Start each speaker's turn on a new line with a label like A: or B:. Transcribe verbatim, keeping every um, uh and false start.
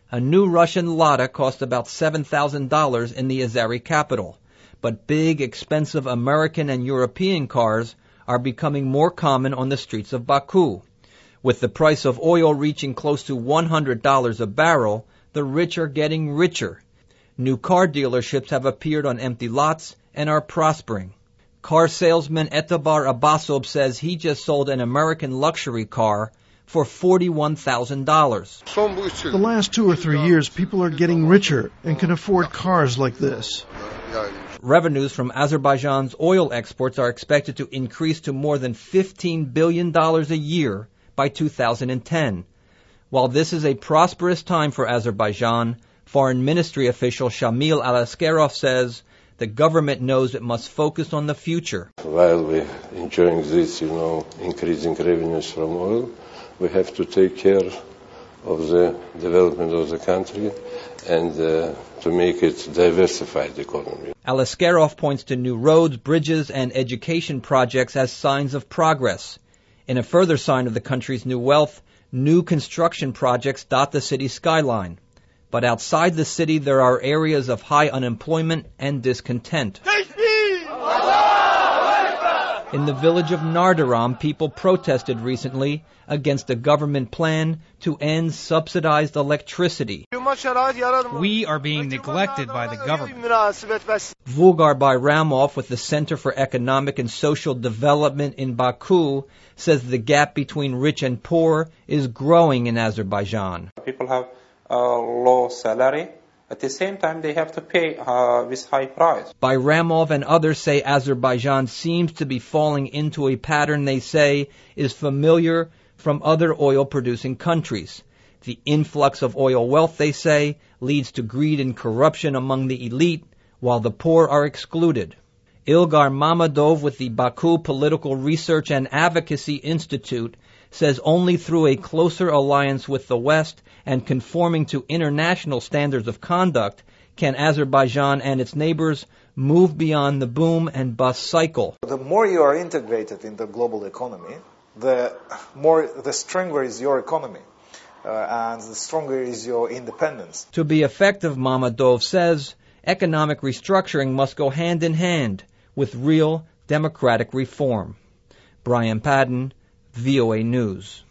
A: A new Russian Lada cost about seven thousand dollars in the Azeri capital, but big, expensive American and European cars are becoming more common on the streets of Baku. With the price of oil reaching close to one hundred dollars a barrel, the rich are getting richer. New car dealerships have appeared on empty lots and are prospering. Car salesman Etabar Abbasov says he just sold an American luxury car for forty-one thousand dollars.
B: The last two or three years, people are getting richer and can afford cars like this.
A: Revenues from Azerbaijan's oil exports are expected to increase to more than fifteen billion dollars a year by two thousand ten. While this is a prosperous time for Azerbaijan, Foreign Ministry official Shamil Alaskerov says the government knows it must focus on the future.
C: While we're enjoying this, you know, increasing revenues from oil, we have to take care of the development of the country and uh, to make it a diversified economy.
A: Alaskerov points to new roads, bridges, and education projects as signs of progress. In a further sign of the country's new wealth, new construction projects dot the city skyline. But outside the city, there are areas of high unemployment and discontent. In the village of Nardaram, people protested recently against a government plan to end subsidized electricity.
D: We are being neglected by the government.
A: Vulgar Bayramov with the Center for Economic and Social Development in Baku says the gap between rich and poor is growing in Azerbaijan.
E: People have a low salary. At the same time, they have to pay uh, this high price.
A: Bayramov and others say Azerbaijan seems to be falling into a pattern they say is familiar from other oil-producing countries. The influx of oil wealth, they say, leads to greed and corruption among the elite, while the poor are excluded. Ilgar Mamadov with the Baku Political Research and Advocacy Institute says only through a closer alliance with the West and conforming to international standards of conduct can Azerbaijan and its neighbors move beyond the boom and bust cycle.
F: The more you are integrated in the global economy, the more, the stronger is your economy, uh, and the stronger is your independence.
A: To be effective, Mamadov says, economic restructuring must go hand in hand with real democratic reform. Brian Padden, V O A News.